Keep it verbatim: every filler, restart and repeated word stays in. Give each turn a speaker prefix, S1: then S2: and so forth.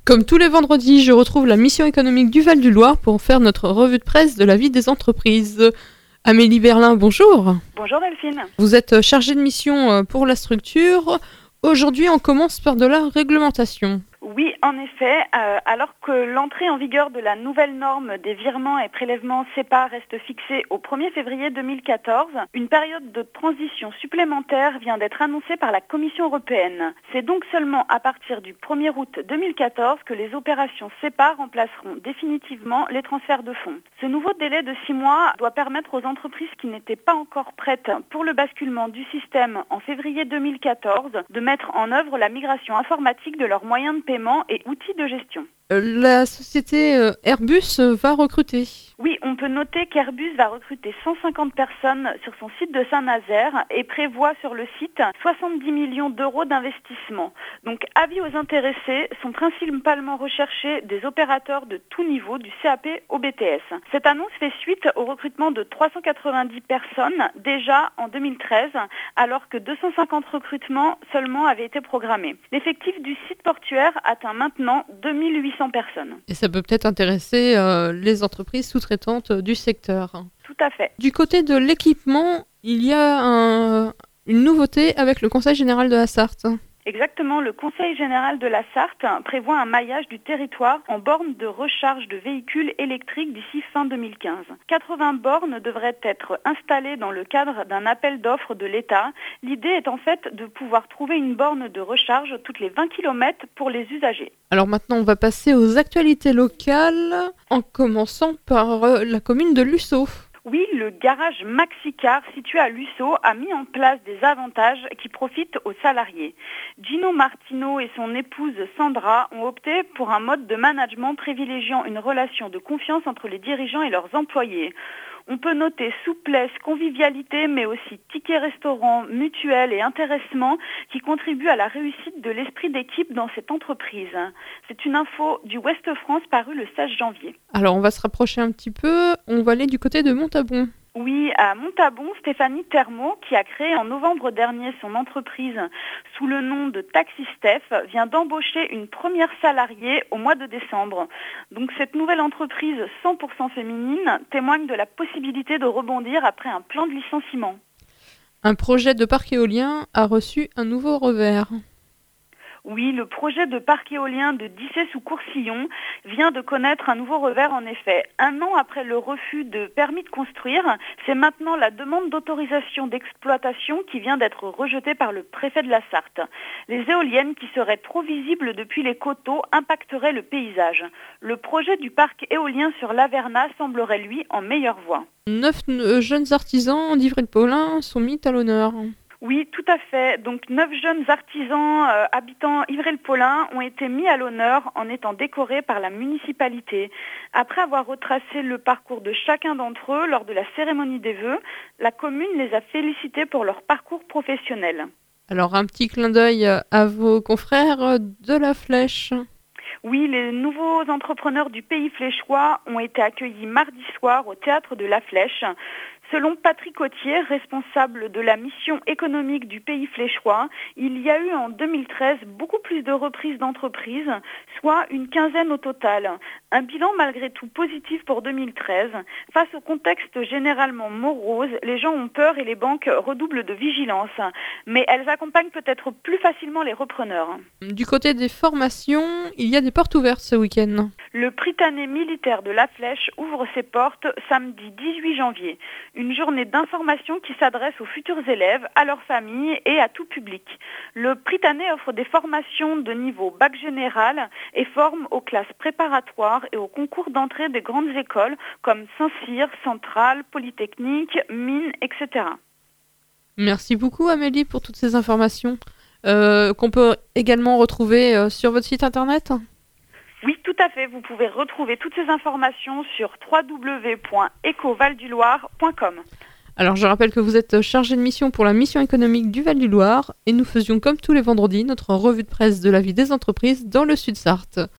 S1: Comme tous les vendredis, je retrouve la mission économique du Val-du-Loir pour faire notre revue de presse de la vie des entreprises. Amélie Berlin, bonjour.
S2: Bonjour Delphine.
S1: Vous êtes chargée de mission pour la structure. Aujourd'hui, on commence par de la réglementation.
S2: Oui, en effet, euh, alors que l'entrée en vigueur de la nouvelle norme des virements et prélèvements SEPA reste fixée au premier février deux mille quatorze, une période de transition supplémentaire vient d'être annoncée par la Commission européenne. C'est donc seulement à partir du premier août deux mille quatorze que les opérations SEPA remplaceront définitivement les transferts de fonds. Ce nouveau délai de six mois doit permettre aux entreprises qui n'étaient pas encore prêtes pour le basculement du système en février deux mille quatorze de mettre en œuvre la migration informatique de leurs moyens de paiement et outils de gestion.
S1: La société Airbus va recruter.
S2: Oui, on peut noter qu'Airbus va recruter cent cinquante personnes sur son site de Saint-Nazaire et prévoit sur le site soixante-dix millions d'euros d'investissement. Donc, avis aux intéressés, sont principalement recherchés des opérateurs de tout niveau, du C A P au B T S. Cette annonce fait suite au recrutement de trois cent quatre-vingt-dix personnes déjà en deux mille treize, alors que deux cent cinquante recrutements seulement avaient été programmés. L'effectif du site portuaire atteint maintenant deux mille huit cents personnes.
S1: Et ça peut peut-être intéresser euh, les entreprises sous-traitantes du secteur.
S2: Tout à fait.
S1: Du côté de l'équipement, il y a un, une nouveauté avec le Conseil général de la Sarthe.
S2: Exactement, le Conseil général de la Sarthe prévoit un maillage du territoire en bornes de recharge de véhicules électriques d'ici fin deux mille quinze. quatre-vingts bornes devraient être installées dans le cadre d'un appel d'offres de l'État. L'idée est en fait de pouvoir trouver une borne de recharge toutes les vingt kilomètres pour les usagers.
S1: Alors maintenant, on va passer aux actualités locales, en commençant par euh, la commune de Luçon.
S2: Oui, le garage Maxicar situé à Luçon a mis en place des avantages qui profitent aux salariés. Gino Martino et son épouse Sandra ont opté pour un mode de management privilégiant une relation de confiance entre les dirigeants et leurs employés. On peut noter souplesse, convivialité, mais aussi tickets restaurants, mutuelles et intéressement qui contribuent à la réussite de l'esprit d'équipe dans cette entreprise. C'est une info du Ouest France parue le seize janvier.
S1: Alors on va se rapprocher un petit peu, on va aller du côté de Montabon.
S2: Oui, à Montabon, Stéphanie Thermo, qui a créé en novembre dernier son entreprise sous le nom de TaxiStef, vient d'embaucher une première salariée au mois de décembre. Donc cette nouvelle entreprise cent pour cent féminine témoigne de la possibilité de rebondir après un plan de licenciement.
S1: Un projet de parc éolien a reçu un nouveau revers.
S2: Oui, le projet de parc éolien de Dissé sous Courcillon vient de connaître un nouveau revers en effet. Un an après le refus de permis de construire, c'est maintenant la demande d'autorisation d'exploitation qui vient d'être rejetée par le préfet de la Sarthe. Les éoliennes qui seraient trop visibles depuis les coteaux impacteraient le paysage. Le projet du parc éolien sur l'Averna semblerait lui en meilleure voie.
S1: Neuf euh, jeunes artisans d'Ivry-le-Paulin sont mis à l'honneur.
S2: Oui, tout à fait. Donc, neuf jeunes artisans euh, habitant Ivry-le-Paulin ont été mis à l'honneur en étant décorés par la municipalité. Après avoir retracé le parcours de chacun d'entre eux lors de la cérémonie des vœux, la commune les a félicités pour leur parcours professionnel.
S1: Alors, un petit clin d'œil à vos confrères de la Flèche.
S2: Oui, les nouveaux entrepreneurs du pays fléchois ont été accueillis mardi soir au théâtre de la Flèche. Selon Patrick Autier, responsable de la mission économique du pays fléchois, il y a eu en deux mille treize beaucoup plus de reprises d'entreprises, soit une quinzaine au total. Un bilan malgré tout positif pour deux mille treize. Face au contexte généralement morose, les gens ont peur et les banques redoublent de vigilance. Mais elles accompagnent peut-être plus facilement les repreneurs.
S1: Du côté des formations, il y a des portes ouvertes ce week-end.
S2: Le Prytanée militaire de la Flèche ouvre ses portes samedi dix-huit janvier. Une journée d'information qui s'adresse aux futurs élèves, à leurs familles et à tout public. Le Prytanée offre des formations de niveau bac général et forme aux classes préparatoires et aux concours d'entrée des grandes écoles comme Saint-Cyr, Centrale, Polytechnique, Mines, et cetera.
S1: Merci beaucoup Amélie pour toutes ces informations euh, qu'on peut également retrouver euh, sur votre site internet.
S2: Oui, tout à fait. Vous pouvez retrouver toutes ces informations sur w w w point eco val du loir point com.
S1: Alors, je rappelle que vous êtes chargé de mission pour la mission économique du Val-du-Loir et nous faisions comme tous les vendredis notre revue de presse de la vie des entreprises dans le Sud-Sarthe.